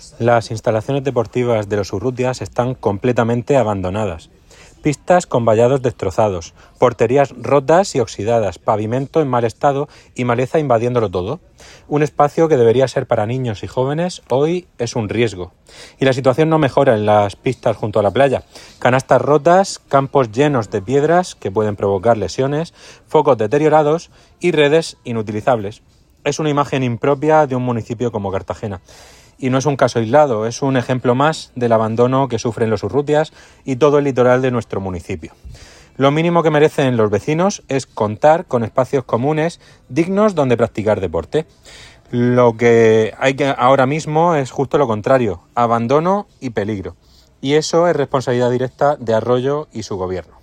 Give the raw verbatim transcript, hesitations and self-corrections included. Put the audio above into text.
Las instalaciones deportivas de los Urrutias están completamente abandonadas. Pistas con vallados destrozados, porterías rotas y oxidadas, pavimento en mal estado y maleza invadiéndolo todo. Un espacio que debería ser para niños y jóvenes hoy es un riesgo. Y la situación no mejora en las pistas junto a la playa. Canastas rotas, campos llenos de piedras que pueden provocar lesiones, focos deteriorados y redes inutilizables. Es una imagen impropia de un municipio como Cartagena. Y no es un caso aislado, es un ejemplo más del abandono que sufren los Urrutias y todo el litoral de nuestro municipio. Lo mínimo que merecen los vecinos es contar con espacios comunes dignos donde practicar deporte. Lo que hay que ahora mismo es justo lo contrario, abandono y peligro. Y eso es responsabilidad directa de Arroyo y su gobierno.